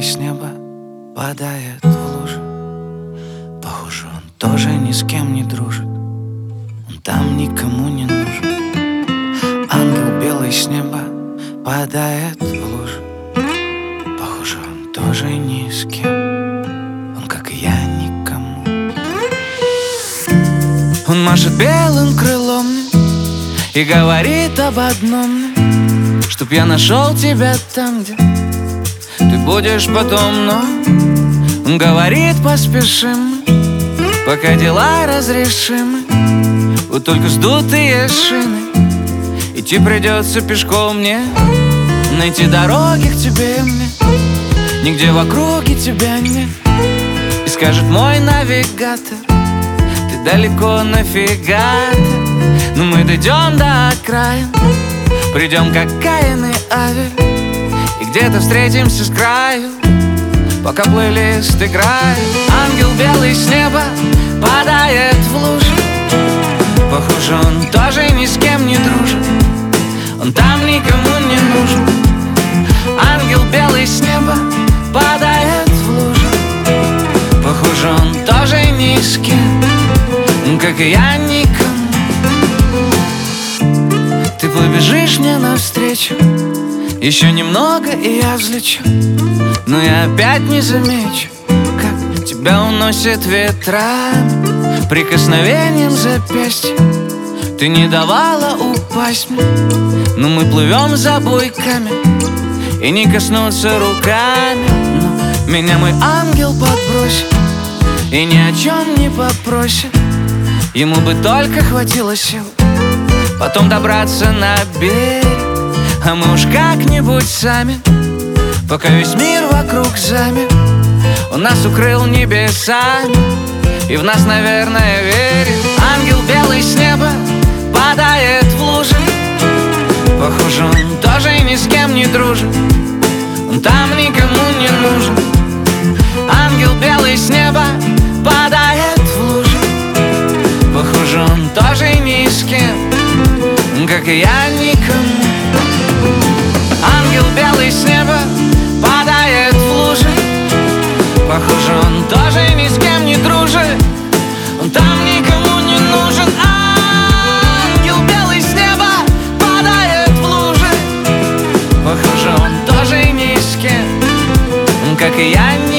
белый с неба падает в лужу. Похоже, он тоже ни с кем не дружит. Он там никому не нужен. Ангел белый с неба падает в лужу. Похоже, он тоже ни с кем. Он, как и я, никому. Он машет белым крылом мне и говорит об одном мне: чтоб я нашел тебя там, где ты будешь потом. Но он говорит: поспешим, пока дела разрешимы. Вот только сдутые шины, идти придется пешком мне. Найти дороги к тебе мне нигде в округе тебя нет. И скажет мой навигатор: ты далеко нафига-то. Но мы дойдем до окраин, придем как Каин и Авель, и где-то встретимся с краю, пока плейлист играет. Ангел белый с неба падает в лужу. Похоже, он тоже ни с кем не дружит. Он там никому не нужен. Ангел белый с неба падает в лужу. Похоже, он тоже ни с кем, как и я, никому. Ты побежишь мне навстречу, еще немного, и я взлечу. Но я опять не замечу, как тебя уносит ветрами, прикосновением запястья. Ты не давала упасть мне, но мы плывем за буйками, и не коснуться руками. Но меня мой ангел подбросит и ни о чем не попросит. Ему бы только хватило сил потом добраться на берег, а мы уж как-нибудь сами, пока весь мир вокруг замер. Он нас укрыл небесами и в нас, наверное, верит. Ангел белый с неба падает в лужи. Похоже, он тоже ни с кем не дружит. Он там никому не нужен. Ангел белый с неба падает в лужи. Похоже, он тоже ни с кем, как и я, никому. Ангел белый с неба падает в лужи. Похоже, он тоже ни с кем не дружит. Он там никому не нужен. Ангел белый с неба падает в лужи. Похоже, он тоже ни с кем, как и я,